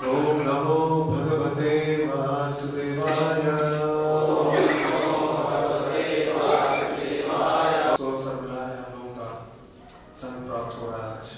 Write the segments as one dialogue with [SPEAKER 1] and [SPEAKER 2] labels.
[SPEAKER 1] ओम नमो भगवते वासुदेवाय। तो सब मिलाए हम लोगों का संग प्राप्त हो रहा है आज।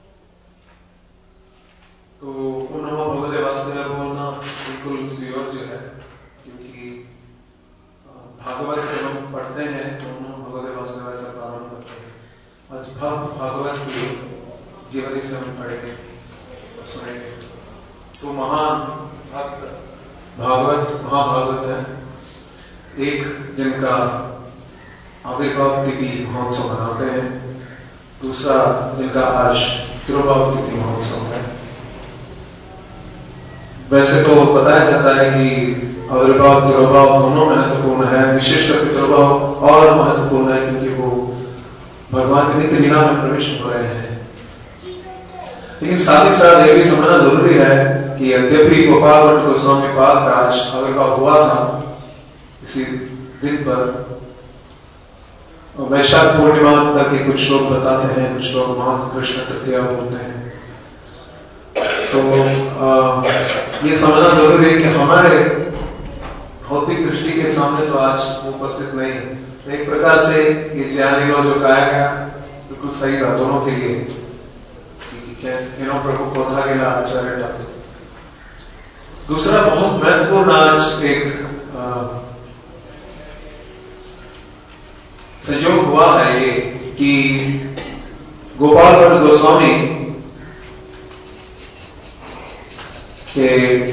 [SPEAKER 1] तो ओम नमो भगवते वासुदेवाय बोलना बिल्कुल सुयोग्य है, क्योंकि भागवत से हम पढ़ते हैं तो ओम नमो भगवते वासुदेवाय से प्रारंभ करते हैं। आज भक्त भागवत की जीवनी से हम पढ़ेंगे, सुनेंगे। तो महान भक्त भागवत महाभागवत है, एक जिनका आविर्भाव तिथि महोत्सव मनाते हैं, दूसरा जिनका आज तिरुभाव तिथि महोत्सव है। वैसे तो बताया जाता है कि आविर्भाव तिरुभाव दोनों महत्वपूर्ण है, विशेषकर तिरुभाव और महत्वपूर्ण है क्योंकि वो भगवान की नित्य लीला में प्रवेश हो रहे हैं। लेकिन साथ ही साथ यह भी समझना जरूरी है कि यद्यपि गोपाल भट्ट गोस्वामी पाद का आज आविर्भाव हुआ था इसी दिन पर, वैशाख पूर्णिमा तक के कुछ लोग बताते हैं, कुछ लोग महान कृष्ण तृतीया बोलते हैं। तो ये समझना जरूरी है कि हमारे भौतिक दृष्टि के सामने तो आज उपस्थित नहीं है। तो एक प्रकार से ये ज्ञानी लोग जो गाया गया बिल्कुल सही था दोनों के लिए। प्रभु को था गेला आचार्य ठाकुर। दूसरा बहुत महत्वपूर्ण आज एक संयोग हुआ है ये कि गोपाल भट्ट गोस्वामी के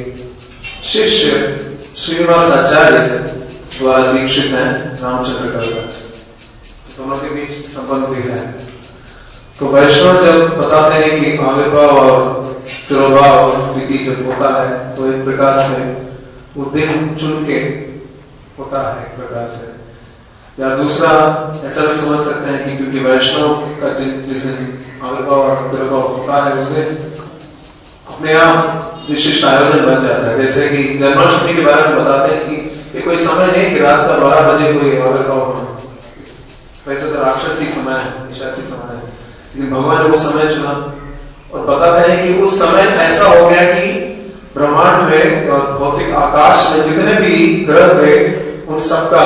[SPEAKER 1] शिष्य श्रीनिवास आचार्य द्वारा दीक्षित हैं रामचंद्र कविराज। दोनों के बीच संबंध भी है। तो वैष्णव जब बताते हैं कि आविर्भाव और तिरुभाव तिथि जब होता है तो एक प्रकार से वो दिन चुन के होता है एक प्रकार से, या दूसरा ऐसा भी समझ सकते हैं कि क्योंकि वैष्णव का जिस दिन आविर्भाव और तिरुभाव होता है उस दिन अपने आप विशिष्ट आयोजन बन जाता है। जैसे कि जन्माष्टमी के बारे में बताते हैं कि ये कोई समय नहीं कि रात का 12 बजे कोई आविर्भाव होना, वैसे तो राक्षसी समय है, निशाची समय है, लेकिन भगवान ने वो समय चुना। और बताते हैं कि उस समय ऐसा हो गया कि ब्रह्मांड में और भौतिक आकाश में जितने भी ग्रह थे उन सबका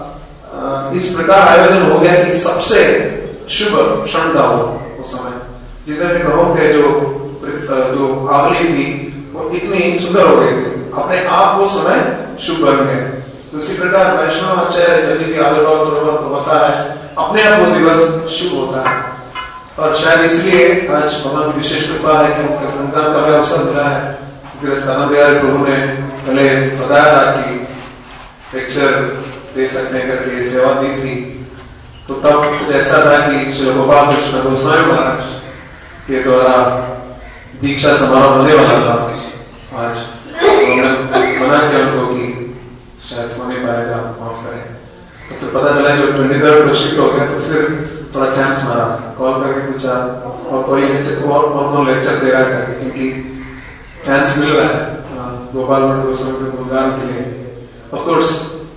[SPEAKER 1] इस प्रकार आयोजन हो गया कि सबसे शुभ क्षण था वो समय। जितने भी ग्रहों के जो आवली थी वो इतनी सुंदर हो गई थी, अपने आप वो समय शुभ बन गए। तो इसी प्रकार वैष्णव आचार्य जब भी आविर्भाव होता है अपने आप वो दिवस शुभ होता है। और शायद इसलिए आज भगवान की विशेष कृपा है कि उनका कभी अवसर मिला है। इसलिए स्थान बिहारी प्रभु ने पहले बताया था कि लेक्चर दे सकते हैं करके सेवा दी थी। तो तब कुछ ऐसा था कि श्री गोपाल कृष्ण गोस्वामी महाराज के द्वारा दीक्षा समारोह होने वाला था आज। उन्होंने मना किया उनको कि शायद हो नहीं पाएगा, माफ करें। तो फिर पता चला कि 23rd को शिफ्ट हो गया, तो फिर थोड़ा चांस मारा, कॉल करके पूछा और कोई लेक्चर और कौन लेक्चर दे रहा है, क्योंकि चांस मिल रहा है गोपाल भट्ट गोस्वामी को गान के लिए। ऑफ कोर्स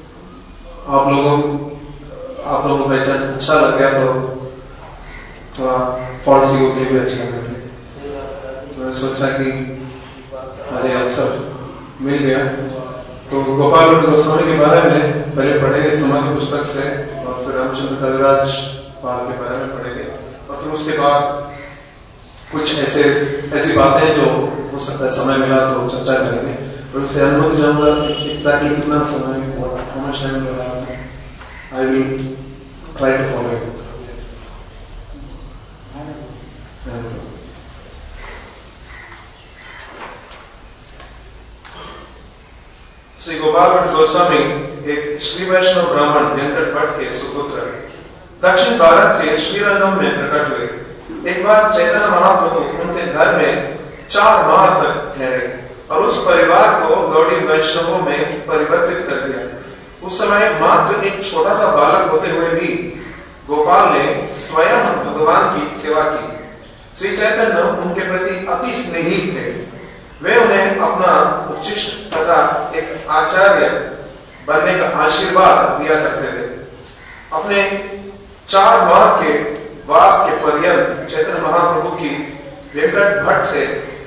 [SPEAKER 1] आप लोगों को बाई चांस अच्छा लग गया तो थोड़ा फॉल्ट सी के लिए भी अच्छा लगे। तो मैंने सोचा कि आज ये अवसर मिल गया। तो गोपाल भट्ट गोस्वामी के बारे में पहले पढ़ेंगे समाधि पुस्तक से, और फिर रामचंद्र कविराज पाद के बारे में पढ़ेंगे, और फिर उसके बाद कुछ ऐसी बातें जो हो सकता है समय मिला तो चर्चा करेंगे। पर उसे अनुमति चाहूंगा एग्जैक्टली कितना समय I will try to follow it. Shri Gopal Bhatt Goswami एक श्री वैष्णव ब्राह्मण वेंकट भट्ट के सुपुत्र दक्षिण भारत के श्रीरंगम में प्रकट हुए। एक बार चैतन्य महाप्रभु उनके घर में 4 माह तक ठहरे और उस परिवार को गौड़ी वैष्णवों में परिवर्तित कर दिया। उस समय मात्र एक छोटा सा बालक होते हुए भी गोपाल ने स्वयं भगवान की सेवा की। श्री चैतन्य उनके प्रति अति स्नेही थे। वे उन्हें अपना उच्चिष्ट तथा एक आचार्य बनने का आशीर्वाद दिया करते थे। अपने 4 माह के वास के पर्यंत चैतन्य महाप्रभु की वेंकट भट्ट से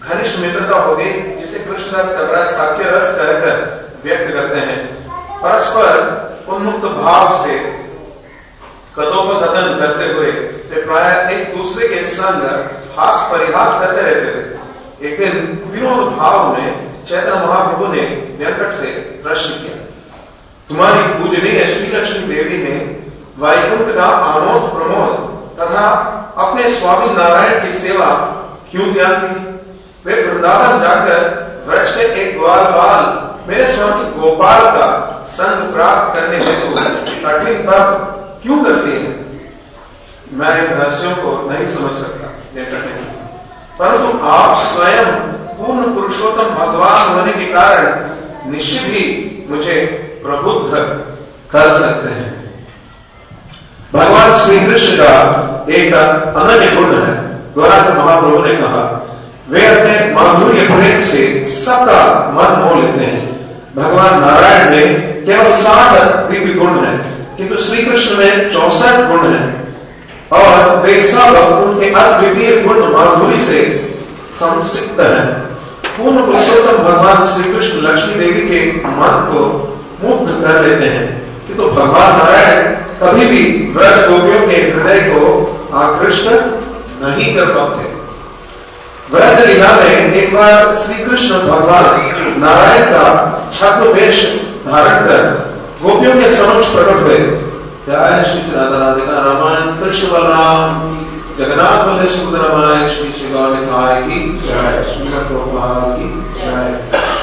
[SPEAKER 1] घनिष्ठ मित्रता होगी जिसे कृष्णदास कविराज साक्य रस कहकर व्यक्त करते हैं। परस्पर उन्मुक्त भाव से कथोपकथन करते हुए वे प्राय एक दूसरे के संग हास परिहास करते रहते थे। एक दिन विनोद भाव में चैतन्य महाप्रभु ने वेंकट से प्रश्न किया, तुम्हारी पूजनीय श्री लक्ष्मी देवी ने वैकुंठ का आमोद प्रमोद तथा अपने स्वामी नारायण की सेवा क्यों त्याग दी? वे वृंदावन जाकर व्रज के एक ग्वाल बाल मेरे स्वामी गोपाल का संग प्राप्त करने हेतु कठिन तप क्यों करती है? मैं इन रहस्यों को नहीं समझ सकता, ये कठिन, परंतु आप स्वयं पूर्ण पुरुषोत्तम भगवान होने के कारण निश्चित ही मुझे प्रबुद्ध कर सकते हैं। भगवान श्री कृष्ण का एक अनन्य गुण है। गौरांग महाप्रभु ने कहा, वे अपने माधुर्य प्रेम से सबका मन मोह लेते हैं। भगवान नारायण में केवल 60 दिव्य गुण है, किंतु श्री कृष्ण में 64 गुण है और वे सब उनके अद्वितीय गुण माधुरी से संसिक्त हैं। पूर्ण पुरुषोत्तम भगवान श्री कृष्ण लक्ष्मी देवी के मन को मुग्ध कर लेते हैं, किंतु तो भगवान नारायण कभी भी व्रज गोपियों के हृदय को आकृष्ट नहीं कर पाते। व्रज लीला में एक बार श्री कृष्ण भगवान नारायण का छद्मवेश धारण कर गोपियों के समक्ष प्रकट हुए। जय श्री राधा राधिका रमन कृष्ण बलराम जगन्नाथ बलदेव सुभद्रा श्री श्री गौर निताय की जय, श्री प्रभुपाद की जय।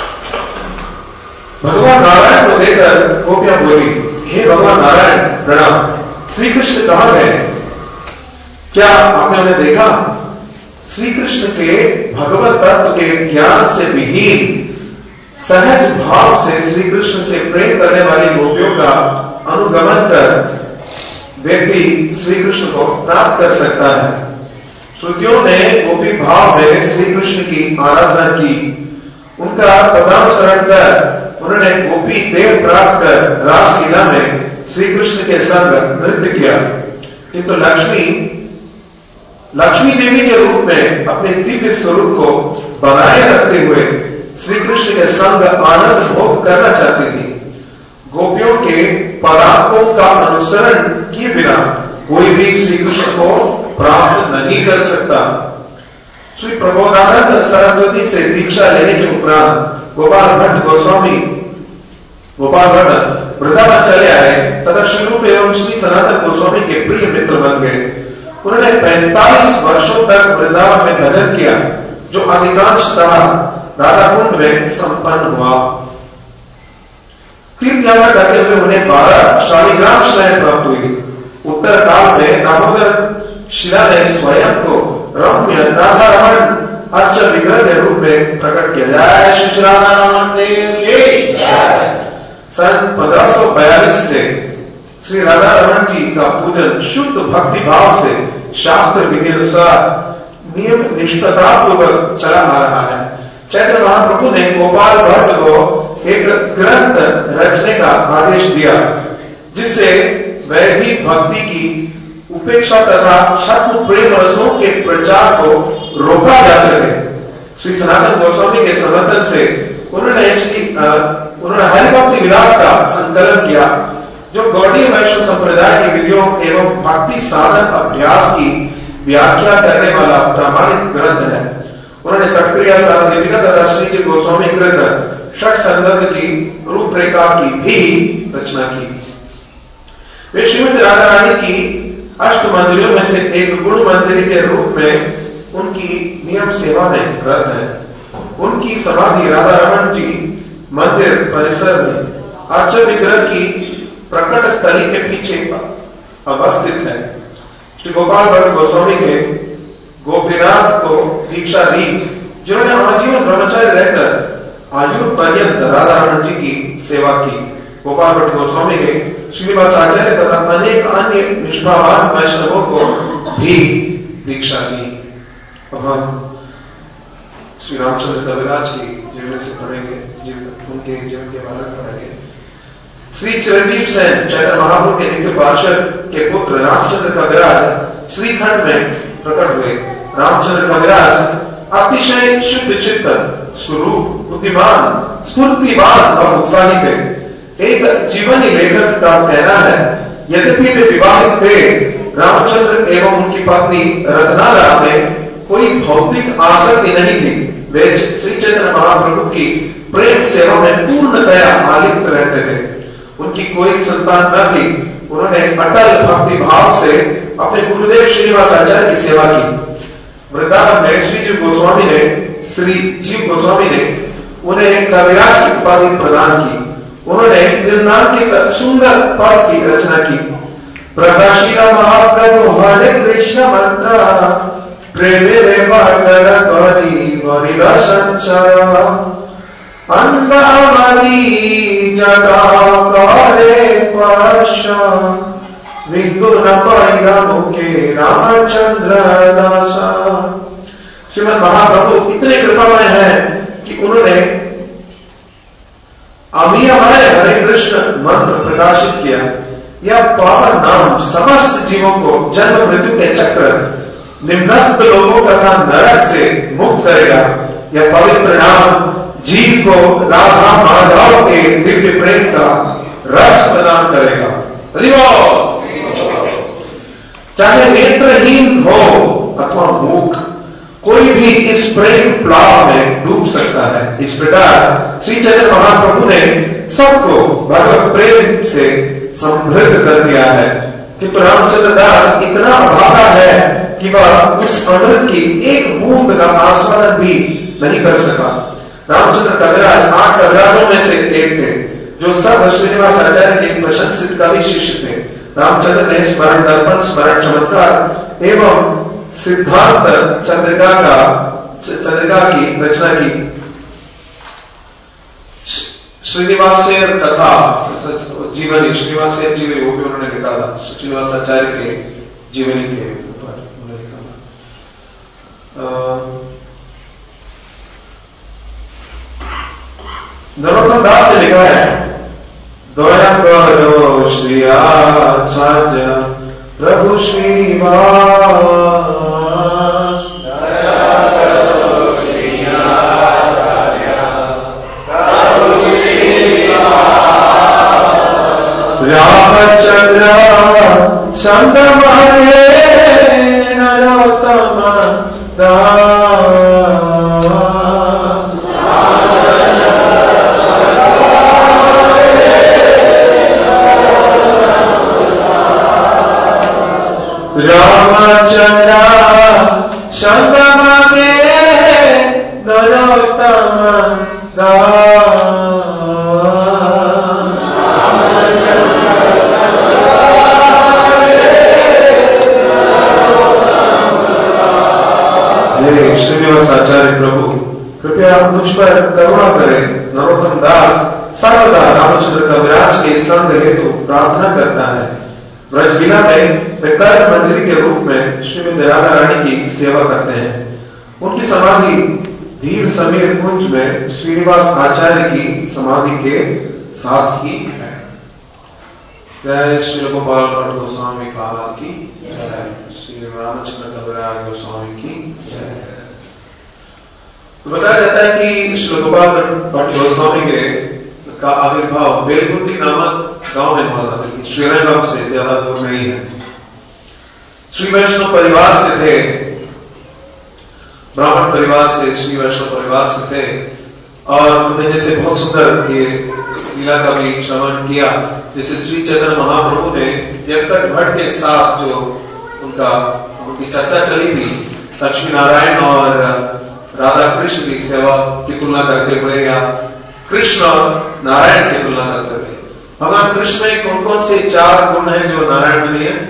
[SPEAKER 1] भगवान नारायण को देखकर गोपियां बोली, हे भगवान नारायण प्रणाम, श्री कृष्ण कहाँ गए? क्या आपने उन्हें देखा? श्री कृष्ण के भगवत तत्व के ज्ञान से विहीन सहज भाव से श्री कृष्ण से प्रेम करने वाली गोपियों का अनुगमन कर व्यक्ति श्री कृष्ण को प्राप्त कर सकता है। श्रुतियों ने गोपी भाव में श्री कृष्ण की आराधना की, उनका पदानुसरण कर उन्होंने गोपी देह प्राप्त कर रास लीला में श्री कृष्ण के संग नृत्य किया, किंतु लक्ष्मी देवी के रूप में अपने दिव्य स्वरूप को बनाए रखते हुए श्री कृष्ण के संग आनंद भोग करना चाहती थी। गोपियों के पदार्थों का अनुसरण किए बिना कोई भी श्री कृष्ण को प्राप्त नहीं कर सकता। श्री प्रबोधानंद सरस्वती से दीक्षा लेने के उपरांत गोपाल भट्ट गोस्वामी वृंदावन चले आए तथा श्री रूप एवं श्री सनातन गोस्वामी के प्रिय मित्र बन गए। उन्होंने 45 वर्षों तक वृंदावन में भजन किया, जो अधिकांशतः राधा कुंड में संपन्न हुआ। तीर्थ यात्रा करते हुए उन्हें 12 शालिग्राम शिलाएं प्राप्त हुई। उत्तर काल में दामोदर शिला ने स्वयं को रम्य राधा रमण अर्च विग्रह के रूप में प्रकट किया। जय श्री राधा रमण देव की जय। सन 1542 से श्री राधा रमण जी का पूजन शुद्ध भक्ति भाव से शास्त्र विधि अनुसार नियम निष्ठता पूर्वक चला आ रहा है। चैतन्य महाप्रभु ने गोपाल भट्ट को एक ग्रंथ रचने का आदेश दिया, जिससे वैदिक भक्ति की उपेक्षा तथा शत्रु प्रेम रसों के प्रचार को रोका जा सके। श्री सनातन गोस्वामी के समर्थन से उन्होंने हरिभक्ति विलास का संकलन किया, जो गौड़ीय वैष्णव संप्रदाय की विधियों एवं भक्ति साधन अभ्यास की व्याख्या करने वाला प्रामाणिक ग्रंथ है। उन्होंने सक्रिय साधना तथा श्री गोस्वामी कृत षट संदर्भ की रूपरेखा की भी रचना की। वे श्रीमती राधा रानी की अष्ट मंदिरों में से एक गुण मंजरी के रूप में उनकी नियम सेवा में रत है। उनकी समाधि राधा रमण जी मंदिर परिसर में अर्चन विग्रह की प्रकट स्थली के पीछे अवस्थित है। श्री गोपाल भट्ट गोस्वामी ने गोपीनाथ को दीक्षा दी, जिन्होंने आजीवन ब्रह्मचारी रहकर आयु पर्यंत राधा रमण जी की सेवा की। गोपाल भट्ट गोस्वामी ने श्रीनिवास आचार्य तथा अनेक अन्य निष्ठावान वैष्णवों को भी दीक्षा दी। अब हम श्री रामचंद्र कविराज की जीवन से पढ़ेंगे, उनके जीवन के बारे में पढ़ेंगे। श्री चिरंजीव सेन चैतन्य महाप्रभु के नित्य पार्षद के पुत्र रामचंद्र कविराज श्रीखंड में प्रकट हुए। रामचंद्र कविराज अतिशय शुद्ध चित्त, स्वरूप, बुद्धिमान, स्फूर्तिवान और उत्साही थे। एक जीवनी लेखक का कहना है, यद्यपि वे विवाहित थे, रामचंद्र एवं उनकी पत्नी रत्नारा में कोई भौतिक आसक्ति नहीं थी। वे श्री चैतन्य महाप्रभु की प्रेम सेवा में पूर्णतया आलिप्त रहते थे। उनकी कोई संतान न थी। उन्होंने अटल भक्ति भाव से अपने गुरुदेव श्रीनिवास आचार्य की सेवा की। वृंदावन में श्री जीव गोस्वामी ने उन्हें कविराज की उपाधि प्रदान की। उन्होंने निर्नाम की सुंदर पद की रचना की। प्रकाशिका महाप्रभु हरे कृष्ण मंत्र प्रेमे संचार अन्नावली जगा करे पाशा विंगुन मुखे रामचंद्र दासा। श्रीमद महाप्रभु इतने कृपामय हैं कि उन्होंने अमीयमय हरे कृष्ण मंत्र प्रकाशित किया। यह पावन नाम समस्त जीवों को जन्म मृत्यु के चक्र, निम्नस्त लोगों तथा नरक से मुक्त करेगा। यह पवित्र नाम जीव को राधा माधव के दिव्य प्रेम का रस प्रदान करेगा। चाहे नेत्रहीन हो अथवा मूक, कोई भी इस प्रेम प्लाव में डूब सकता है। इस प्रकार श्री चैतन्य महाप्रभु ने सबको भगवत प्रेम से समृद्ध कर दिया है। किंतु रामचंद्र दास इतना अभागा है कि वह उस अमृत की एक बूंद का आस्वादन भी नहीं कर सका। रामचंद्र कविराज 8 कविराजों में से एक थे, जो सब श्रीनिवास आचार्य के प्रशंसित कवि शिष्य थे। रामचंद्र ने स्मरण दर्पण, स्मरण चमत्कार एवं सिद्धांत चंद्रिका की रचना की। श्रीनिवासेर कथा जीवनी, श्रीनिवासेर जीवनी, वो भी उन्होंने निकाला। श्रीनिवास आचार्य के जीवनी के ऊपर उन्होंने निकाला। नरोत्तम दास ने लिखा है, दया करो श्री आचार्य प्रभु श्रीनिवास, रामचंद्र संग माने नरोत्तम दास। रामचंद्र संग माने नरोत्तम दास। श्रीनिवास आचार्य प्रभु, कृपया मुझ पर करुणा करें। नरोत्तम दास सर्वदा रामचंद्र कविराज के संग हेतु प्रार्थना करता है। ब्रजलीला में वे कर्ण मंजरी के रूप में श्रीमती राधा रानी की सेवा करते हैं। उनकी समाधि धीर समीर कुंज में श्रीनिवास आचार्य की समाधि के साथ ही है। जय श्री गोपाल भट्ट गोस्वामी पाल की जय, श्री रामचंद्र कविराज गोस्वामी की जय। तो बताया जाता है कि श्री गोपाल भट्ट गोस्वामी का आविर्भाव बेलकुंडी नामक गांव में हुआ था, श्रीरंगम से ज्यादा दूर नहीं है। श्री वैष्णव परिवार से थे, ब्राह्मण परिवार से, श्री वैष्णव परिवार से थे। और हमने जैसे बहुत सुंदर ये लीला का भी श्रवण किया, जैसे श्री चैतन्य महाप्रभु ने यक्कट भट्ट के साथ जो उनकी चर्चा चली थी, लक्ष्मी नारायण और राधा कृष्ण की सेवा की तुलना करते हुए या कृष्ण और नारायण की तुलना करते हुए, भगवान कृष्ण में कौन कौन से 4 गुण हैं जो नारायण में नहीं है?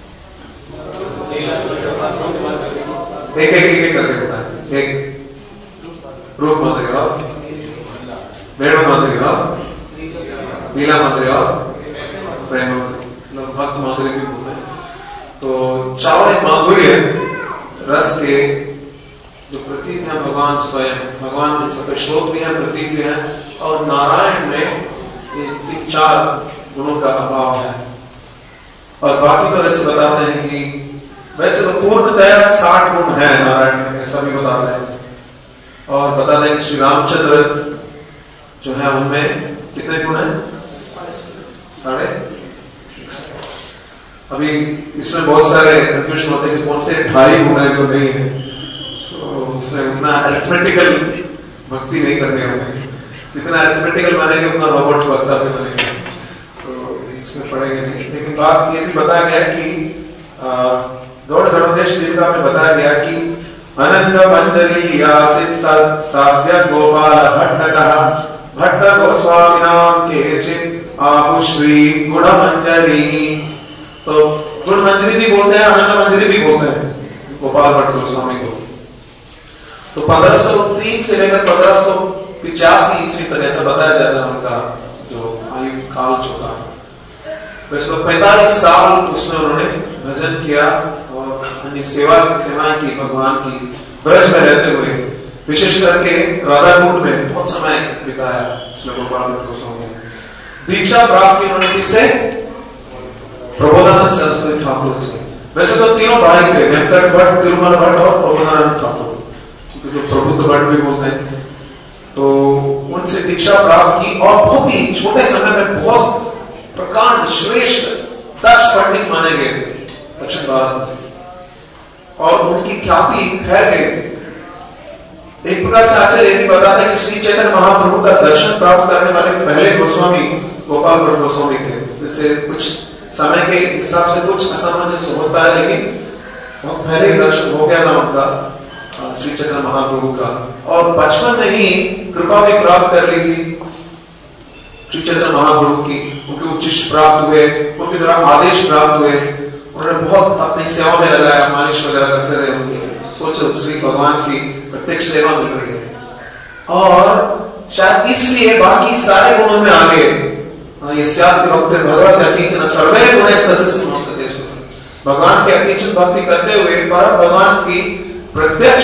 [SPEAKER 1] एक करके होता है। एक रूप माधुर्य और वेणु माधुर्य और लीला माधुर्य और प्रेम माधुर्य, भक्त माधुर्य भी बोलते हैं। तो 4 माधुर्य रस के जो प्रतीक है भगवान स्वयं, भगवान सबके स्रोत भी है, प्रतीक भी है। और नारायण में 4 गुणों का अभाव है। और बाकी तो वैसे बताते हैं कि वैसे तो पूर्णतया 60 गुण है नारायण में, ऐसा भी बताते हैं। और बता दें कि श्री रामचंद्र जो है उनमें कितने गुण हैं? 6.5। अभी इसमें बहुत सारे कंफ्यूजन होते हैं कि कौन से 2.5 गुण है जो नहीं है, तो उसमें उतना अरिथमेटिकल भक्ति नहीं करनी होगी, जितना अरिथमेटिकल बनेंगे उतना रॉबर्ट वक्ता भी बनेंगे, तो इसमें पढ़ेंगे नहीं। लेकिन बात ये भी बताया गया कि गौड़ धर्मदेश टीका में बताया गया कि अनंत मंजरी आसित साध्य गोपाल भट्ट गोस्वामी नाम केचित आहु श्री गुण मंजरी। तो गुण मंजरी भी बोलते हैं, अनंत मंजरी भी बोलते हैं गोपाल भट्ट गोस्वामी को। तो 1503 से लेकर 1585 ईस्वी तक ऐसा बताया जाता है उनका जो आयु काल जो था। वैसे 45 साल उसमें उन्होंने भजन किया और अन्य सेवाएं की भगवान की, ब्रज में रहते हुए, विशेष करके राधाकुंड में बहुत समय बिताया इसमें गोपाल भट्ट गोस्वामी। दीक्षा प्राप्त की उन्होंने किससे? प्रबोधानंद सरस्वती ठाकुर से। वैसे तो तीनों भाई थे, वेंकट भट्ट, तिरुमल भट्ट और प्रबोधानंद ठाकुर, जो प्रबुद्ध भट्ट भी बोलते हैं। तो उनसे दीक्षा प्राप्त की और बहुत ही छोटे समय में बहुत प्रकांड श्रेष्ठ दक्ष पंडित माने गए थे दक्षिण भारत में, और उनकी ख्याति फैल गई थी। एक प्रकार से आचार्य भी बताते हैं कि श्री चैतन्य महाप्रभु का दर्शन प्राप्त करने वाले पहले गोस्वामी गोपाल भट्ट गोस्वामी थे। जैसे कुछ समय के हिसाब से कुछ असामंजस्य होता है, लेकिन बहुत पहले ही दर्शन हो गया था उनका श्री चैतन्य महाप्रभु का, और बचपन में ही कृपा भी प्राप्त कर ली थी श्री चैतन्य महाप्रभु की। उनके उच्चिष्ट प्राप्त हुए, उनके द्वारा आदेश प्राप्त हुए, उन्होंने बहुत अपनी सेवा में लगाया, मालिश वगैरह करते रहे उनके। सोचो श्री भगवान की प्रत्यक्ष सेवा मिल रही है, और शायद इसलिए बाकी सारे गुणों में आगे ये शास्त्र भक्त भगवत अकिंचन सर्वे गुणे तस्य समोसते। भगवान के अकिंचन भक्ति करते हुए पर भगवान की प्रत्यक्ष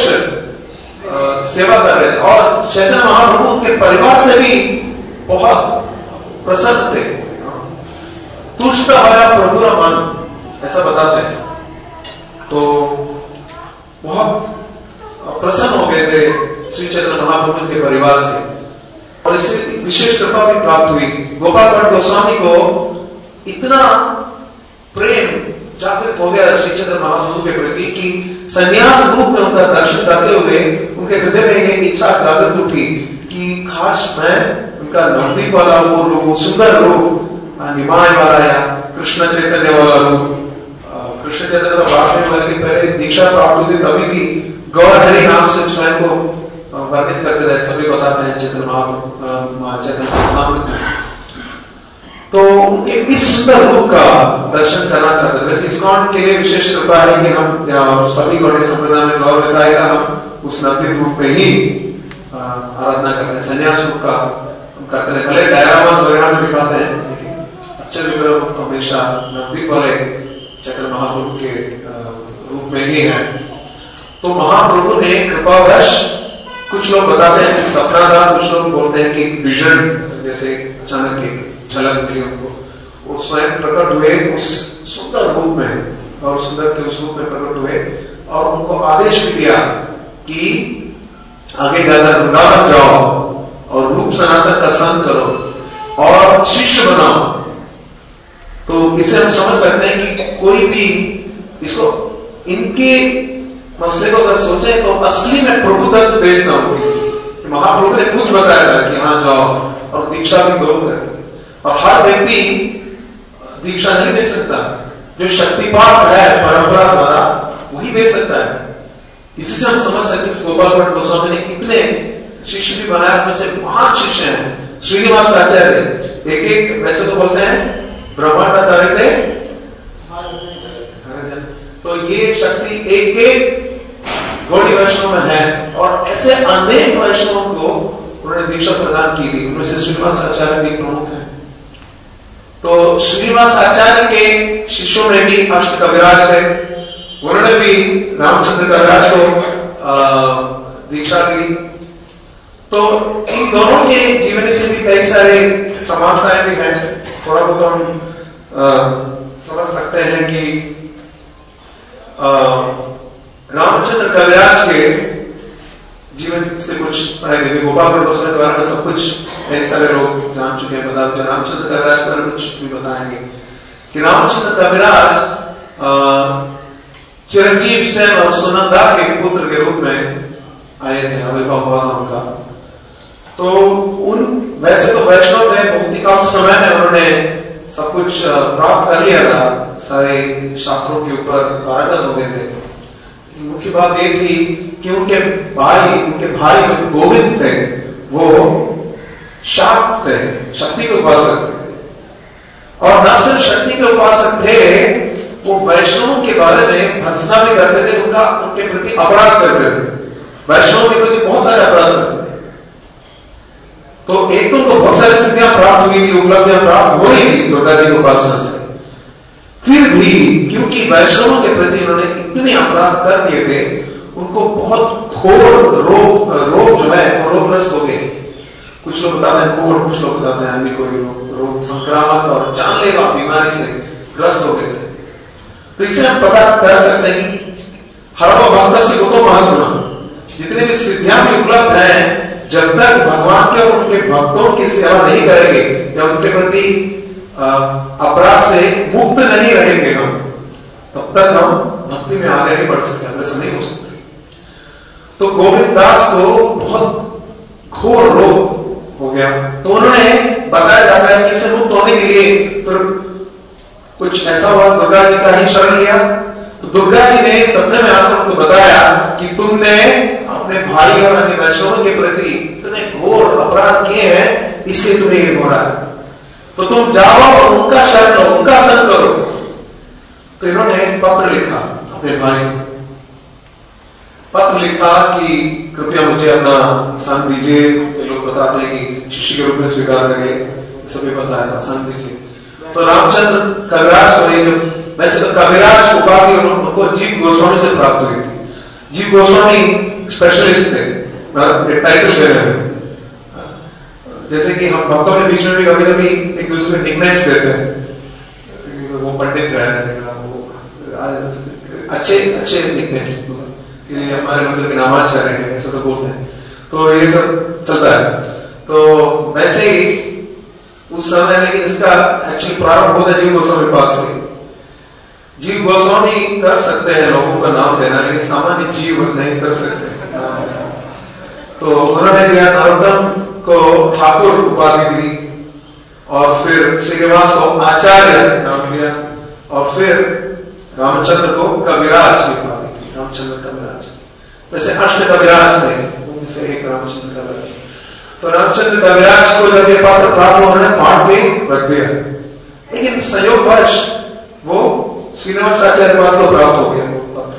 [SPEAKER 1] सेवा कर रहे थे, और चैतन्य महाप्रभु उनके परिवार से भी बहुत प्रसन्न थे। तुष्ट हरा प्रभु मन, ऐसा बताते हैं। तो बहुत प्रसन्न हो गए थे श्री चैतन्य महाप्रभु के परिवार से, और इससे विशेष कृपा भी प्राप्त हुई। गोपाल भट्ट गोस्वामी को इतना प्रेम जागृत हो गया श्री चैतन्य महाप्रभु के प्रति कि संन्यास रूप में उनका दर्शन करते हुए उनके हृदय में यह इच्छा जागृत उठी कि काश मैं उनका नवदीप वाला वो रूप, सुंदर रूप, निमाय वाला या कृष्ण चैतन्य वाला रूप, कृष्ण चैतन्य का बाद में मैंने पहले दीक्षा प्राप्त हुई तभी भी गौर हरि नाम से स्वयं को वर्णित करते थे, सभी बताते हैं चैतन्य चैतन्य। तो उनके इस सुंदर रूप का दर्शन करना चाहते थे। वैसे इस्कॉन के लिए विशेष कृपा है कि हम सभी गौड़ीय संप्रदाय में गौर बताएगा, हम उस नवदीप रूप में ही आराधना करते हैं, संन्यास रूप का करते हैं। भले डायरामास वगैरह में दिखाते हैं, लेकिन अच्छे विग्रह तो हमेशा नवदीप वाले चैतन्य महाप्रभु के रूप में ही है। तो महाप्रभु ने कृपावश, कुछ लोग बताते हैं कि सपना था, कुछ लोग बोलते हैं कि विजन, जैसे अचानक एक झलक मिली उनको, वो स्वयं प्रकट हुए उस सुंदर रूप में, और सुंदर के उस रूप में प्रकट हुए, और उनको आदेश भी दिया कि आगे जाकर वृंदावन जाओ और रूप सनातन का संग करो और शिष्य बनाओ। तो इससे हम समझ सकते हैं कि कोई भी इसको, इनके मसले को अगर सोचे तो असली में प्रभु दत्त भेजना होगी। महाप्रभु ने खुद बताया था कि यहाँ जाओ और दीक्षा भी दो करके, और हर व्यक्ति दीक्षा नहीं दे सकता, जो शक्तिपात है परंपरा द्वारा वही दे सकता है। इसी से हम समझ सकते हैं गोपाल भट्ट गोस्वामी ने इतने शिष्य भी बनाए, उनमें से महान शिष्य हैं श्रीनिवास आचार्य, एक एक वैसे तो बोलते हैं ब्रह्मांड तारिते, तो ये शक्ति एक एक गौड़ीय वैष्णव में है, और ऐसे अनेक वैष्णवों को उन्होंने दीक्षा प्रदान की थी। उनमें से श्रीनिवास आचार्य भी प्रमुख है। तो श्रीनिवास आचार्य के शिष्यों में भी अष्ट कविराज थे, उन्होंने भी रामचंद्र कविराज को दीक्षा दी। तो इन दोनों के जीवन से भी कई सारे समानताएं भी हैं, थोड़ा बहुत हम समझ सकते हैं कि रामचंद्र कविराज के जीवन से कुछ पढ़ेंगे। गोपाल गोस्वामी के बारे में सब कुछ कई सारे लोग जान चुके हैं, बता चुके। रामचंद्र कविराज के बारे में कुछ भी बताएंगे कि रामचंद्र कविराज चिरंजीव सेन और सुनंदा के पुत्र के रूप में आए थे, आविर्भाव हुआ था उनका। तो वैसे तो वैष्णव थे, बहुत ही कम समय में उन्होंने सब कुछ प्राप्त कर लिया था, सारे शास्त्रों के ऊपर पारंगत हो गए थे। मुख्य बात ये थी कि उनके भाई जो गोविंद थे वो शाक्त थे, शक्ति के उपासक थे। और न सिर्फ शक्ति के उपासक थे, वो वैष्णवों के बारे में भर्त्सना भी करते थे, उनके प्रति अपराध करते थे, वैष्णवों के प्रति बहुत सारे अपराध करते थे। तो एक तो उनको बहुत सारी सिद्धियां प्राप्त हुई थी, उपलब्धियां प्राप्त हो रही थी दुर्गा जी की उपासना से। फिर भी क्योंकि वैष्णवों के प्रति उन्होंने इतने अपराध कर दिए थे, उनको बहुत घोर रोग जो है वो रोगग्रस्त हो गए। कुछ लोग बताते हैं कोढ़, कुछ लोग बताते हैं अन्य कोई रोग, संक्रामक और जानलेवा बीमारी से ग्रस्त हो गए थे। तो इससे हम पता कर सकते हैं कि हर भक्त से को तो महत्व, जितने भी सिद्धियां भी उपलब्ध हैं, जब तक भगवान के और उनके भक्तों की सेवा नहीं करेंगे या उनके प्रति अपराध से मुक्त नहीं रहेंगे हम, तब तक हम भक्ति में आगे नहीं बढ़ सकते, ऐसा नहीं हो सकता। तो गोविंद दास को बहुत घोर रोग हो गया, तो उन्होंने बताया जाता है कि इससे मुक्त होने के लिए फिर कुछ ऐसा हुआ, दुर्गा जी का ही शरण लिया। तो दुर्गा जी ने सपने में आकर उनको बताया कि तुमने अपने भाई और अन्य वैष्णवों के प्रति इतने घोर अपराध किए हैं, इसलिए तुम्हें ये हो रहा है, तो तुम जाओ और उनका शरण लो, उनका संग करो। तो इन्होंने पत्र लिखा अपने भाई को, पत्र लिखा कि कृपया मुझे अपना संग दीजिए। लोग बताते हैं कि शिष्य के रूप में स्वीकार करिए, सभी बताया था, संग दीजिए। तो रामचंद्र कविराज को ये जब, वैसे तो कविराज उपाधि उनको जीव गोस्वामी से प्राप्त हुई थी। जीव गोस्वामी स्पेशलिस्ट थे, टाइटल दे रहे हैं। जैसे कि हम भक्तों के बीच में भी कभी कभी एक दूसरे निकनेम्स देते हैं, वो पंडित है, वो अच्छे निकनेम्स, हमारे मंदिर के नामाचार्य हैं, ऐसा सब बोलते हैं। तो ये सब चलता है। तो वैसे ही उस समय, लेकिन इसका एक्चुअली प्रारंभ होता है जीव गोस्वामी पाद से। जीव गोस्वामी कर सकते हैं लोगों का नाम देना, लेकिन सामान्य जीव नहीं कर सकते। तो उन्होंने दिया नरोत्तम को ठाकुर उपाधि दी, और फिर श्रीनिवास को आचार्य नाम दिया, और फिर रामचंद्र को कविराज की उपाधि दी, रामचंद्र कविराज। वैसे अष्ट कविराज थे, उनमें से एक रामचंद्र कविराज। तो रामचंद्र कविराज को जब ये पात्र प्राप्त हुआ, उन्होंने फाड़ के रख दिया, लेकिन संयोगवश वो श्रीनिवास आचार्य पाद को प्राप्त हो गया वो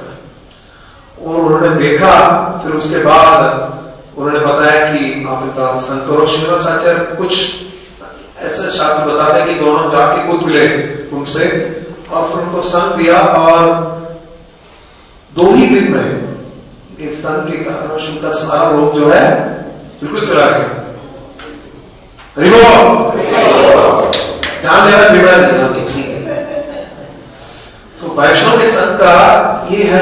[SPEAKER 1] पत्र। और उन्होंने देखा, फिर उसके बाद उन्होंने बताया कि आप इनका संग करो। श्रीनिवास आचार्य कुछ ऐसे शास्त्र बताते हैं कि दोनों जाके खुद मिले उनसे, और फिर उनको संग दिया, और 2 ही दिन में इस संग के कारण उनका सारा रोग जो है बिल्कुल चला गया। जान लेना बीमार नहीं आती, ठीक है। तो वैष्णव के संग का ये है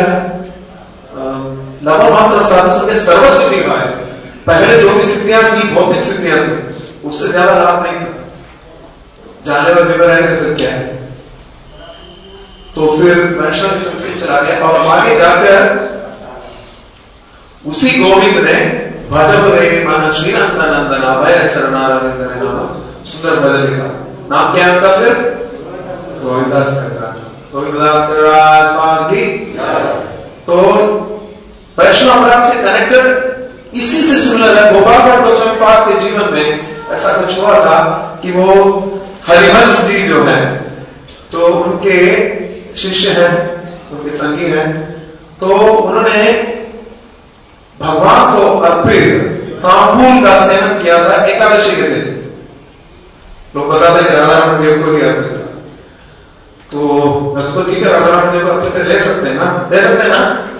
[SPEAKER 1] लवा मात्र साधु के सर्व सिद्धि का है। पहले जो भी सिद्धियां थी, भौतिक सिद्धियां थी, उससे ज्यादा लाभ नहीं था। जाने वाले बीमार आएगा फिर क्या है। तो फिर वैष्णव के संग से चला गया, और आगे जाकर उसी गोविंद ने भजव रे मन श्रीनंद नंदन अभय चरणारविंद नाम सुंदर भजन लिखा। नाम क्या है उनका फिर? गोविंदास कविराज। गोविंदास कविराज पाद की। तो वैष्णव अपराध से कनेक्टेड इसी से सिमिलर है। गोपाल गोस्वामी पाद के जीवन में ऐसा कुछ हुआ था कि वो हरिवंश जी जो है, तो उनके शिष्य हैं, उनके संगी हैं, तो उन्होंने भगवान को अर्पित तांबूल का सेवन किया था एकादशी के दिन। लोग बताते हैं कि राधा राम देव को ही अर्पित था। तो वैसे तो ठीक है, राधा राम देव को अर्पित ले सकते हैं ना, ले सकते हैं ना,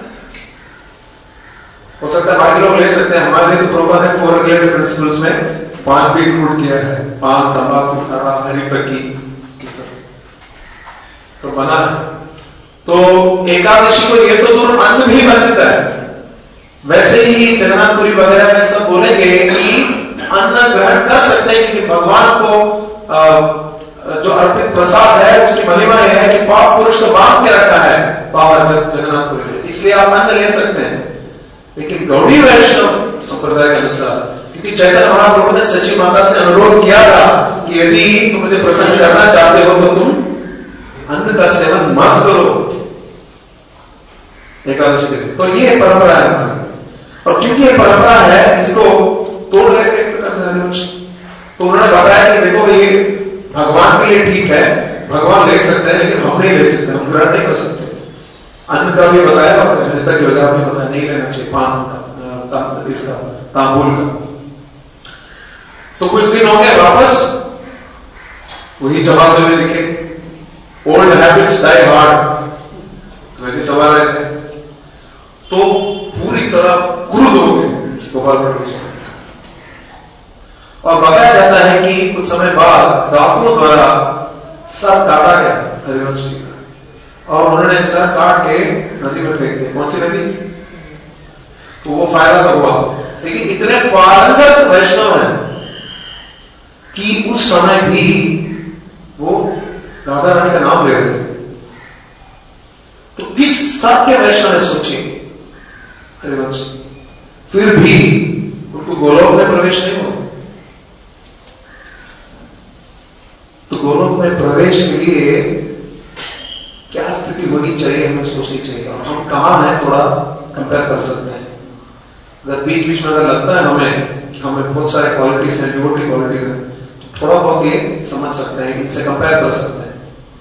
[SPEAKER 1] हो सकता है बाकी लोग ले सकते हैं। हमारे लिए तो प्रभुपाद ने 4 रेगुलेटरी प्रिंसिपल्स में पान भी इंक्लूड किया है, पान, तंबाकू, खरा, हरी तकी, तो बना। तो एकादशी को ये तो दूर अन्न भी वर्जित है, वैसे ही जगन्नाथपुरी वगैरह में सब बोलेंगे कि अन्न ग्रहण कर सकते हैं, क्योंकि भगवान को जो अर्पित प्रसाद है उसकी महिमा यह है कि पाप पुरुष को बांध के रखा है बाहर जगन्नाथपुरी में, इसलिए आप अन्न ले सकते हैं। लेकिन गौड़ी वैष्णव संप्रदाय के अनुसार, क्योंकि चैतन्य महाप्रभु ने सची माता से अनुरोध किया था कि यदि तुम मुझे प्रसन्न करना चाहते हो तो तुम अन्न का सेवन मत करो एकादशी के दिन। तो ये परंपरा है हमारी, और क्योंकि ये परंपरा है इसको तोड़ रहे थे एक प्रकार से। तो उन्होंने बताया कि देखो ये भगवान के लिए ठीक है, भगवान ले सकते हैं, लेकिन हम नहीं ले सकते, हम ग्रहण नहीं कर सकते। अन्न का भी बताया और हरिता की वगैरह भी बताया, नहीं लेना चाहिए पान का, इसका तांबूल का। तो कुछ दिन हो गए, वापस वही चबाते हुए दिखे। ओल्ड हैबिट्स डाई हार्ड, वैसे चबा रहे थे। तो पूरी तरह क्रुद्ध हो गए गोपाल भट्ट, और बताया जाता है कि कुछ समय बाद डाकुओं द्वारा सर काटा गया हरिवंश जी का, और उन्होंने सर काट के नदी में फेंक दिया। कौन सी नदी? तो वो फायदा तो हुआ, लेकिन इतने पारंगत वैष्णव हैं कि उस समय भी वो राधा रानी का नाम ले रहे थे। तो किस स्तर के वैष्णव है सोचिए हरिवंश, फिर भी उनको गोलोक में प्रवेश नहीं हुआ। तो गोलोक में प्रवेश के लिए क्या स्थिति होनी चाहिए हमें सोचनी चाहिए, और हम कहां हैं थोड़ा कंपेयर कर सकते हैं। अगर बीच बीच में अगर लगता है हमें बहुत सारे क्वालिटीज हैं, डिवोटी क्वालिटीज हैं, तो थोड़ा बहुत ये समझ सकते हैं, इनसे कंपेयर कर सकते हैं।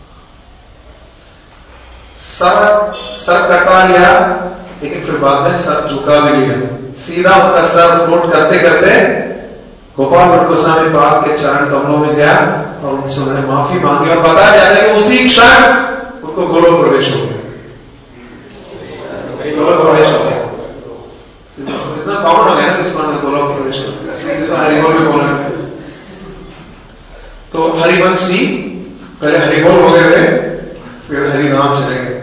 [SPEAKER 1] सर कटा लिया, लेकिन फिर बाद में सर झुका भी लिया, सीधा उनका सर फ्लोट करते करते गोपाल भट्ट गोस्वामी पाद के चरण कमलों में गया, और उनसे उन्होंने माफी मांगी, और बताया जाता है कि उसी क्षण उनको गोलोक प्रवेश हो गया। गोलोक प्रवेश हो गया, इतना कॉमन हो गया ना इस बार गोलोक प्रवेश हो गया, इसलिए जिसको हरिबोल में बोला। तो हरिवंश जी पहले हरिबोल हो गए थे, फिर हरि नाम चले गए।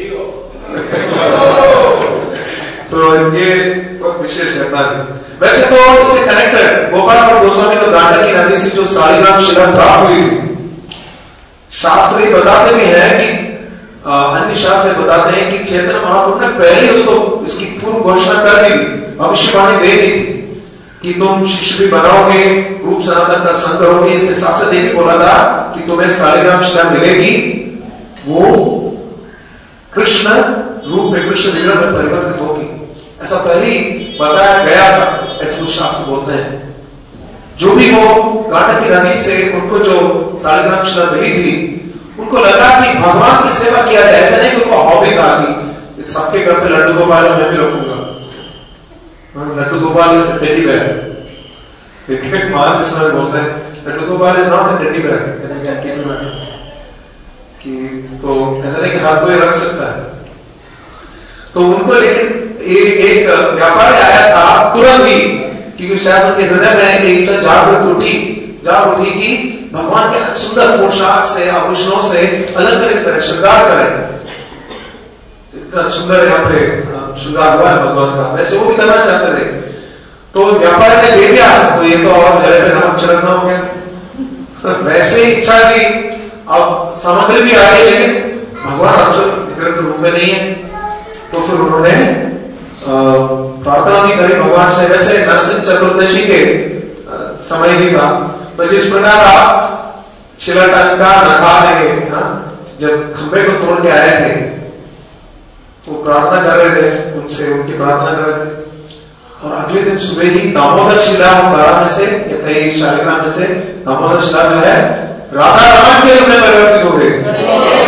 [SPEAKER 1] तो ये बहुत विशेष घटना है। वैसे तो इससे कनेक्टेड गोपाल भट्ट गोस्वामी को गांडकी नदी से जो शालिग्राम शिला प्राप्त हुई थी, शास्त्र ये बताते भी हैं कि अन्य शास्त्र बताते हैं कि चैतन्य महाप्रभु ने पहले उसको इसकी पूर्व घोषणा कर दी, भविष्यवाणी दे दी थी कि तुम शिष्य भी बनाओगे, रूप सनातन का संग करोगे। इसने साक्षात ये भी बोला था कि तुम्हें शालिग्राम शिला मिलेगी, वो कृष्ण रूप में, कृष्ण विग्रह में परिवर्तित होगी, ऐसा पहले ही बताया गया था, ऐसे कुछ शास्त्र बोलते हैं। जो भी हो, गांडकी नदी से उनको जो शालिग्राम शिला मिली थी, उनको लगा कि भगवान की सेवा किया जाए। ऐसा नहीं कि उनको हॉबी था कि सबके घर पे लड्डू गोपाल मैं भी रखूंगा, Laddu Gopal is teddy bear. महान कृष्ण बोलते हैं Laddu Gopal is not a teddy bear, कि तो ऐसा नहीं कि हर कोई रख सकता है। तो उनको लेकिन एक व्यापार आया था तुरंत ही, क्योंकि शायद उनके हृदय में एक इच्छा जाग उठी कि भगवान के सुंदर पोशाक से, आभूषणों से अलंकृत करें, श्रृंगार करें। इतना सुंदर यहाँ पे श्रृंगार हुआ है भगवान का, वैसे वो भी करना चाहते थे। तो व्यापारी ने दे दिया, तो ये तो और जले पे नमक छिड़कना हो गया। वैसे ही इच्छा थी, अब सामग्री भी आ गई, लेकिन भगवान अक्षर विग्रह के रूप में नहीं है। तो फिर उन्होंने प्रार्थना भी करी भगवान से। वैसे नरसिंह चतुर्दशी के समय ही था, तो जिस प्रकार आप शिलाटंका नखा लेंगे, जब खंबे को तोड़ के आए थे तो प्रार्थना कर रहे थे, उनसे उनकी प्रार्थना कर रहे थे, और अगले दिन सुबह ही दामोदर शिला में से या कई शालिग्राम में से दामोदर शिला जो है राधा रमन के रूप में परिवर्तित हो गए।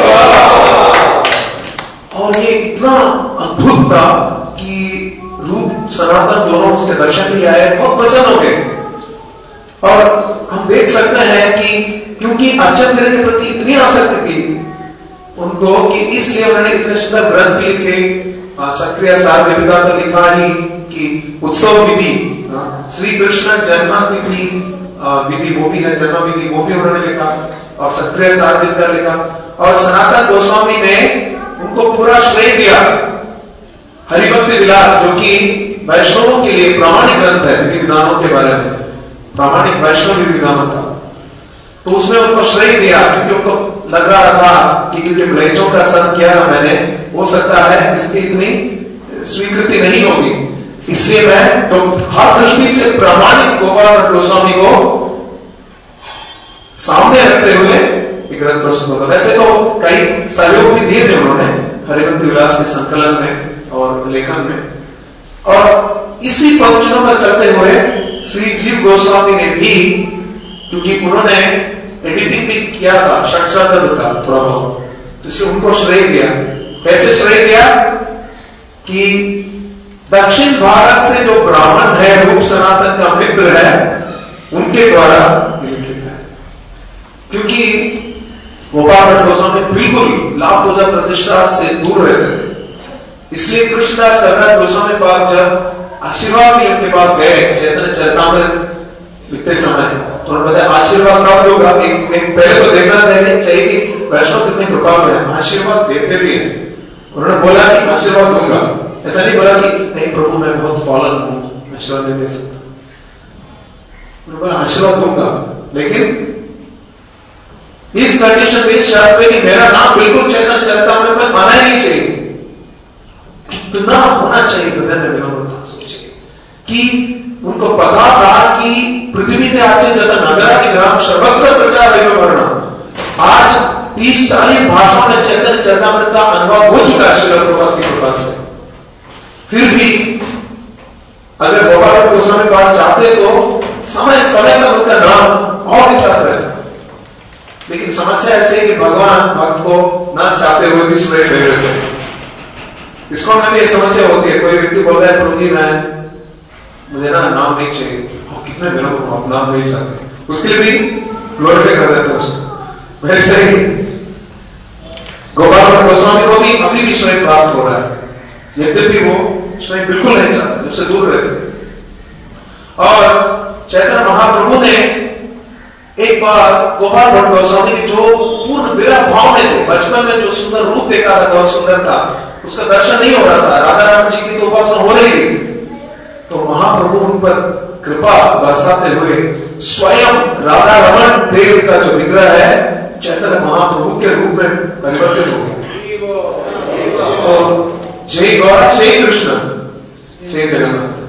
[SPEAKER 1] और ये इतना अद्भुत था कि रूप सनातन दोनों उसके दर्शन के लिए आए, बहुत प्रसन्न हो गए। और हम देख सकते हैं कि क्योंकि अर्चन करने के प्रति इतनी आसक्ति थी उनको, कि इसलिए उन्होंने इतने सुंदर ग्रंथ लिखे। सक्रिय सार देविका तो लिखा ही कि उत्सव विधि, श्री कृष्ण जन्मतिथि विधि वो भी है, जन्म विधि वो भी उन्होंने लिखा, और सक्रिय सार देविका लिखा। और सनातन गोस्वामी ने उनको पूरा श्रेय दिया। हरिभक्ति विलास जो कि वैष्णवों के लिए प्रामाणिक ग्रंथ है विधि विधानों के बारे में, प्रामाणिक वैष्णव विधि विधानों का, तो उसमें उनको श्रेय दिया क्योंकि उनको लग रहा था कि क्योंकि म्लेच्छों का संग किया मैंने, हो सकता है इसकी इतनी स्वीकृति नहीं होगी, इसलिए मैं तो हर दृष्टि से प्रामाणिक गोपाल भट्ट गोस्वामी को सामने रखते हुए एक ग्रंथ प्रस्तुत होगा। वैसे तो कई सहयोग भी दिए थे उन्होंने हरिभक्ति विलास के संकलन में और लेखन में, और इसी प्रवचनों पर चलते हुए श्री जीव गोस्वामी ने भी, क्योंकि उन्होंने एडिटिंग भी किया था षट्सर्ग का थोड़ा बहुत, तो इसे उनको श्रेय दिया। कैसे श्रेय दिया कि दक्षिण भारत से जो ब्राह्मण है, रूप सनातन का मित्र है, उनके द्वारा लिखित है। क्योंकि गोपाल भट्ट गोस्वामी बिल्कुल लाभ पूजा प्रतिष्ठा से दूर रहते थे, इसलिए कृष्णदास कविराज गोस्वामी पाद जब आशीर्वाद के उनके पास गए चैतन्य चरितामृत लिखते समय, तो उन्होंने बताया आशीर्वाद कब दूंगा, एक पहले तो देखना चाहिए कि वैष्णव कितने कृपालु है, आशीर्वाद देते भी है। उन्होंने बोला कि आशीर्वाद दूंगा, ऐसा नहीं बोला कि नहीं प्रभु मैं बहुत फॉलन हूं आशीर्वाद नहीं दे सकता, उन्होंने बोला आशीर्वाद दूंगा, लेकिन इस कंडीशन में इस शर्त पे कि मेरा नाम बिल्कुल चैतन्य चरितामृत में आना ही नहीं चाहिए। कितना होना चाहिए हृदय में विनम्रता, सोचिए कि उनको पता था कि पृथ्वी के आचे जगह नगरादि ग्राम सर्वत्र प्रचार वर्ण, आज 30-40 भाषाओं में चैतन्य चरितामृत का अनुभव हो चुका है श्रील प्रभुपाद की कृपा से। फिर भी अगर गोपाल भट्ट गोस्वामी पाद चाहते तो समय समय पर उनका नाम और विख्यात रहता, लेकिन समस्या ऐसे है कि भगवान भक्त को ना चाहते हुए भी श्रेय दे देते हैं। इसको में भी समस्या होती है, कोई व्यक्ति बोल रहा है प्रभु जी मुझे ना नाम नहीं चाहिए, कितने दिनों को आप नाम नहीं चाहते, उसके लिए भी ग्लोरीफाई कर देते हैं उसको। वैसे ही गोपाल भट्ट गोस्वामी को भी अभी भी श्रेय प्राप्त हो रहा है, यद्यपि वो श्रेय बिल्कुल नहीं चाहते, उससे दूर रहते। और चैतन्य महाप्रभु ने एक बार गोपाल भट्ट गोस्वामी की जो पूर्ण विरह भाव में थे, बचपन में जो सुंदर रूप देखा था, बहुत सुंदर था, उसका दर्शन नहीं हो रहा था, राधा राम जी की तो उपासना हो रही थी, तो महाप्रभु उन पर कृपा बरसाते हुए स्वयं राधा रमण देव का जो विग्रह है चैतन्य महाप्रभु के रूप में परिवर्तित हो गया। तो जय गौर जय कृष्ण जय जगन्नाथ,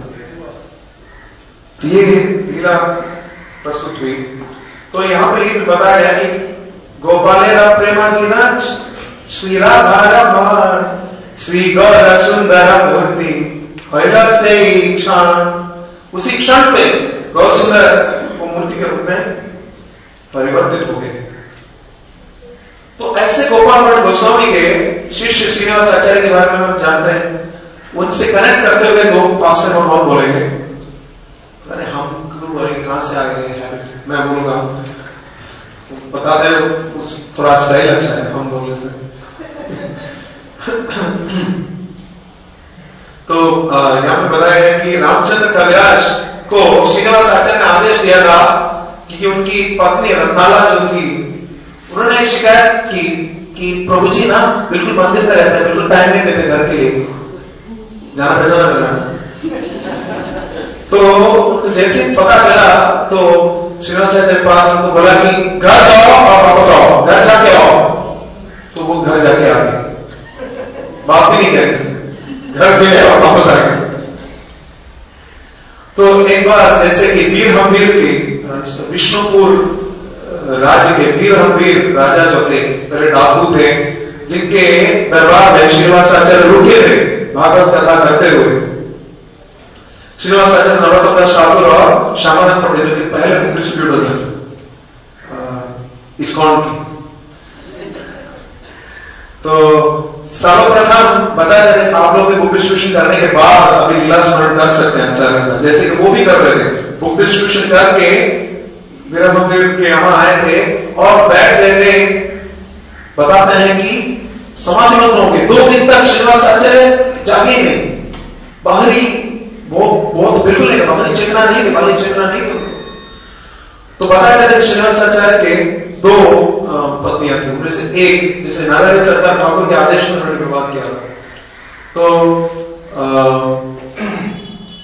[SPEAKER 1] ये लीला प्रस्तुत हुई। तो यहां पे ये बताया गया कि गोपालेरा प्रेमाधीना श्री राधा रमण श्री गौर सुंदर मूर्ति से क्षण, उसी क्षण पे गौर सुंदर वो मूर्ति के रूप में परिवर्तित हो गए। तो ऐसे गोपाल भट्ट गोस्वामी के शिष्य श्रीनिवास आचार्य के बारे में हम जानते हैं, उनसे कनेक्ट करते हुए दो पास्टर और बोलेंगे, अरे हम गुरु अरे कहां से आ गए हैं, मैं बोलूंगा बता दे, उस थोड़ा स्टाइल अच्छा है हम बोलने से। तो यहाँ पे बताया है कि रामचंद्र कविराज को श्रीनिवास आचार्य ने आदेश दिया था कि उनकी पत्नी रत्नाला जो थी, उन्होंने शिकायत की कि प्रभु जी ना बिल्कुल मंदिर में रहते हैं, बिल्कुल टाइम नहीं देते घर के लिए, जाना पहचाना मेरा। तो जैसे पता चला तो श्रीनिवास आचार्य पाद उनको बोला कि घर जाओ और वापस आओ, घर जाके आओ। तो वो घर जाके आ गए, बात भी नहीं करी, घर गए और वापस आ गए। तो एक बार जैसे कि वीर हम्बीर के विष्णुपुर राज्य के वीर हम्बीर राजा जो थे, पहले डाकू थे, जिनके दरबार में श्रीनिवास आचार्य रुके थे भागवत कथा करते हुए। श्रीनिवास आचार्य नरोत्तम दास ठाकुर और श्यामानंद पंडित जो कि पहले बुक डिस्ट्रीब्यूटर्स हैं इस्कॉन की, तो सर्वप्रथम बताया जाता है आप लोग बुक डिस्ट्रीब्यूशन करने के बाद अभी लीला स्मरण कर सकते हैं आचार्य का, जैसे कि वो भी कर रहे थे, बुक डिस्ट्रीब्यूशन करके मेरा मंदिर के यहाँ आए थे और बैठ गए थे। बताते हैं कि समाधिमग्न हो गए, 2 दिन तक श्रीनिवास आचार्य जागे नहीं, बाहरी बहुत बिल्कुल नहीं, बाहरी चेतना नहीं थी, बाहरी चेतना नहीं थी। तो बताया जाता है श्रीनिवास आचार्य के 2 पत्नियां थी, उनमें से एक जैसे नारायण सरकार ठाकुर के आदेश में उन्होंने विवाह किया। तो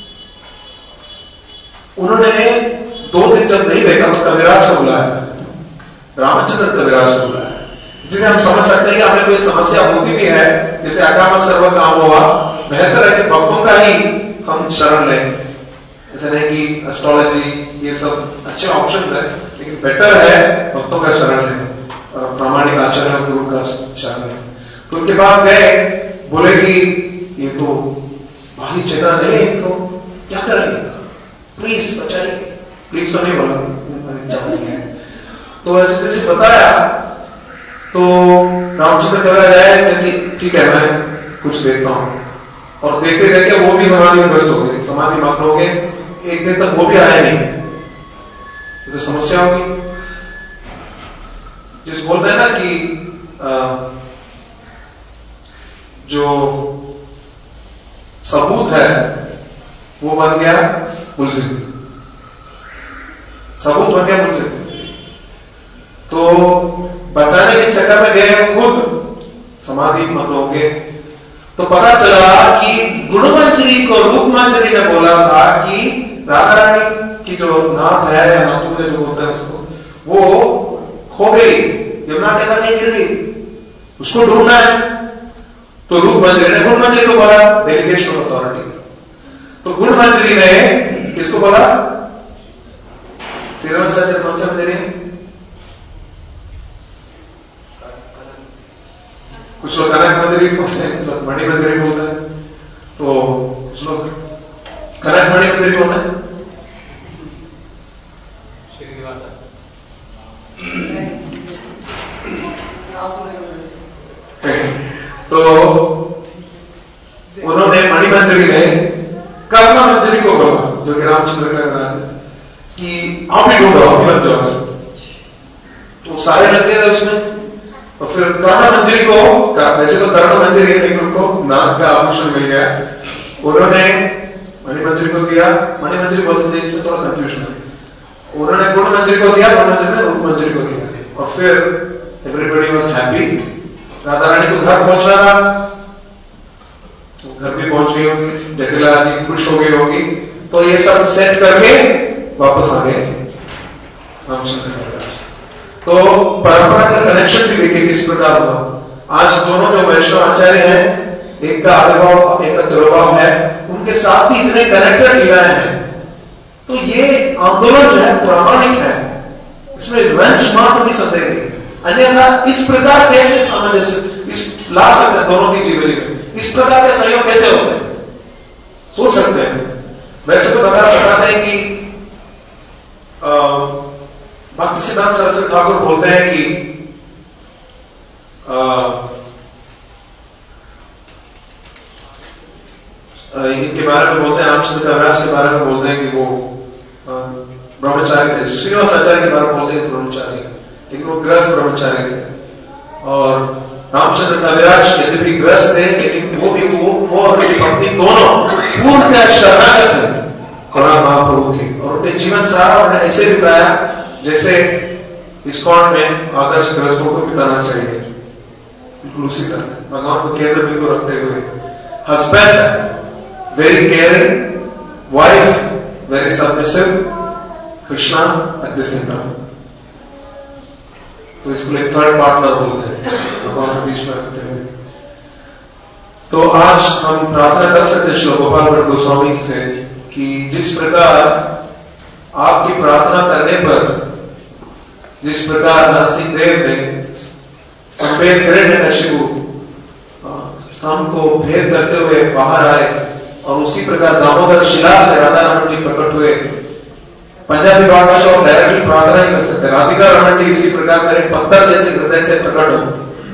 [SPEAKER 1] दिन जब नहीं देखा तो कविराज को बुलाया, रामचंद्र कविराज को बुलाया। जिसे हम समझ सकते हैं कि हमें कोई समस्या होती भी है, जैसे अकाम सर्व काम हुआ, बेहतर है कि भक्तों का ही हम शरण लें। ऐसा नहीं कि एस्ट्रोलॉजी ये सब अच्छे ऑप्शन है, लेकिन बेटर है भक्तों का शरण लें और प्रामाणिक आचार्य और गुरु का शरण लें। तो उनके पास गए, बोले कि ये तो भारी जगह नहीं है, तो क्या करेंगे, प्लीज बचाइए। प्लीज तो नहीं बोला, है। तो ऐसे जैसे बताया तो रामचंद्र कविराज आए, ठीक है मैं कुछ देखता हूं। और देखते देखते वो भी समाधिग्रस्त हो गए, समाधि मग्न हो गए। एक दिन तक वो भी आया नहीं, तो समस्या होगी। जिस बोलते हैं ना कि जो सबूत है वो बन गया मुलजिम, सबूत बन गया मुलजिम। तो बचाने के चक्कर में गए खुद समाधि मग्न हो गए। तो पता चला कि गुणमंजरी को रूपमंजरी ने बोला था कि राधा रानी की जो नाथ है या नाथू ने जो बोलते हैं उसको, वो खो गई, यमुना के अंदर नहीं गिर गई, उसको ढूंढना है। तो रूपमंजरी ने गुणमंजरी को बोला, डेलीगेशन ऑफ अथॉरिटी। तो गुणमंजरी ने किसको बोला, श्रीराम सचर कौन सा मंजरी, कुछ लोग कनक मंजरी बोलते हैं, कुछ लोग मणि मंजरी बोलते हैं। तो कुछ लोग कनक मणि मंजरी बोलते हैं। तो उन्होंने मणि मंजरी ने कर्मा मंजरी को बोला, जो कि रामचंद्र का नाम है, कि आप ही ढूंढो, आप ही लग जाओ। तो सारे लगे थे उसमें। और फिर कर्ण मंजरी को, वैसे तो कर्ण मंजरी है लेकिन उनको नाक का आभूषण मिल गया, उन्होंने मणिमंजरी को दिया। मणिमंजरी बोलते थे, इसमें थोड़ा कंफ्यूजन है। उन्होंने गुण मंजरी को दिया, गुण मंजरी ने रूप मंजरी को दिया। और फिर everybody was happy. Radha Rani को घर पहुंचना था, तो घर भी पहुंच गई होगी, जटिला जी खुश हो गई होगी। तो ये सब सेट करके वापस आ गए रामचंद्र। तो परंपरा का कनेक्शन भी देखिए किस प्रकार हुआ। आज दोनों जो वैष्णव आचार्य हैं, एक का आविर्भाव एक का तिरुभाव है, उनके साथ भी इतने कनेक्टेड लीलाएं हैं। तो ये आंदोलन जो है प्रामाणिक है, इसमें रंच मात्र भी संदेह नहीं। अन्यथा इस प्रकार कैसे सामंजस्य इस ला सकते हैं दोनों की जीवनी में, इस प्रकार के सहयोग कैसे होते हैं, सोच सकते हैं। वैसे तो बताते हैं कि भक्ति सिद्धांत सरस्वती ठाकुर बोलते हैं कि इनके बारे में बोलते हैं, रामचंद्र कविराज के बारे में बोलते हैं कि वो ब्रह्मचारी थे। श्रीनिवास आचार्य के बारे में बोलते हैं ब्रह्मचारी, लेकिन वो गृहस्थ ब्रह्मचारी थे। और रामचंद्र कविराज यदि भी गृहस्थ थे, लेकिन वो भी वो और उनकी पत्नी दोनों पूर्ण शरणागत थे करुणा महाप्रभु के। और उनके जीवन सारा उन्होंने ऐसे बिताया जैसे इस्कॉन में आदर्श गृहस्थों को बिताना चाहिए, बिल्कुल उसी तरह भगवान को केंद्र बिंदु रखते हुए। Husband very caring, wife very submissive, Krishna at the centre. तो इसको एक थर्ड पार्टनर बोलते हैं भगवान के बीच में रखते हुए। तो आज हम प्रार्थना कर सकते हैं श्री गोपाल भट्ट गोस्वामी से कि जिस प्रकार आपकी प्रार्थना करने पर, जिस प्रकार नरसिंह देव ने स्तंभेद हिरण्यकशिपु स्तंभ को भेद करते हुए बाहर आए, और उसी प्रकार दामोदर शिला से राधा रमन जी प्रकट हुए। पंजाबी भाषा और डायरेक्टली प्रार्थना ही कर सकते। राधिका रमन जी इसी प्रकार मेरे पत्थर जैसे हृदय से प्रकट हो।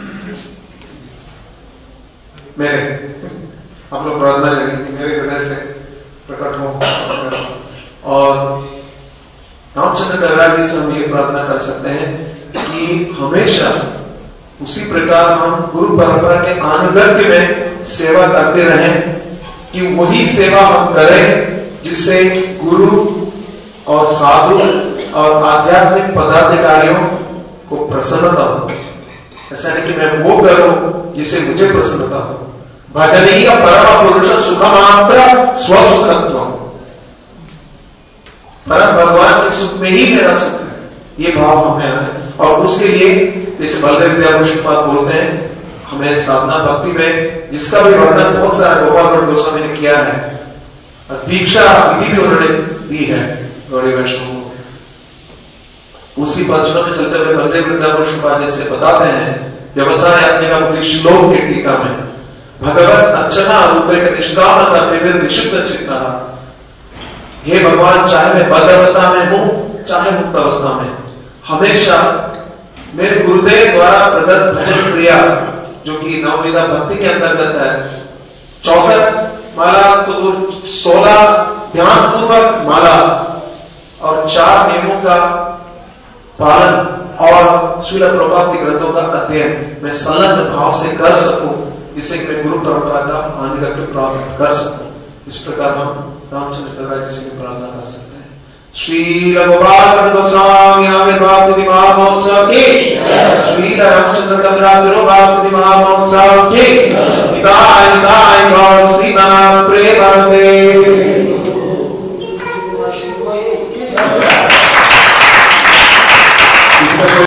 [SPEAKER 1] मेरे आप लोग प्रार्थना करेंगे मेरे हृदय से प्रकट हो। और रामचंद्र कविराज जी से हम ये प्रार्थना कर सकते हैं कि हमेशा उसी प्रकार हम गुरु परंपरा के अनुगत्य में सेवा करते रहें, कि वही सेवा हम करें जिससे गुरु और साधु और आध्यात्मिक पदाधिकारियों को प्रसन्नता हो। ऐसा नहीं कि मैं वो करूं जिससे मुझे प्रसन्नता हो। भजनीय परम पुरुष सुखमात्र स्वसुखत्व, परम भगवान के सुख में ही मेरा सुख है, ये भाव हमें है। और उसके लिए जैसे बलदेव विद्याभूषण बोलते हैं, हमें साधना भक्ति में जिसका भी वर्णन बहुत सारे गोपाल भट्ट गोस्वामी ने किया है, दीक्षा विधि भी उन्होंने दी है गौड़ी वैष्णव को। उसी वचनों में चलते हुए बलदेव विद्याभूषण जैसे बताते हैं व्यवसाय आत्मिका मुक्ति श्लोक के टीका में, भगवत अर्चना रूपे के निष्काम कर्म विशुद्ध चित्ता। हे भगवान, चाहे मैं बद्ध अवस्था में हूं चाहे मुक्त अवस्था में, हमेशा मेरे गुरुदेव द्वारा प्रदत्त भजन क्रिया जो कि नवविधा भक्ति के अंतर्गत है, 64 माला तो 16 ध्यान पूर्वक माला और 4 नियमों का पालन और श्रील प्रभुपाद के ग्रंथों का अध्ययन मैं संलग्न भाव से कर सकूं, जिससे कि मैं गुरु परंपरा का आनुगत्य प्राप्त कर सकूं। इस प्रकार हम रामचंद्र कविराज जी से प्रार्थना कर सकते हैं। श्री गोपाल गोस्वामी आविर्भाव तिथि महामहोत्सव की, श्री रामचंद्र कविराज तिरुभाव तिथि महामहोत्सव की, निताय निताय गौर सीतानाम प्रेमानंदे।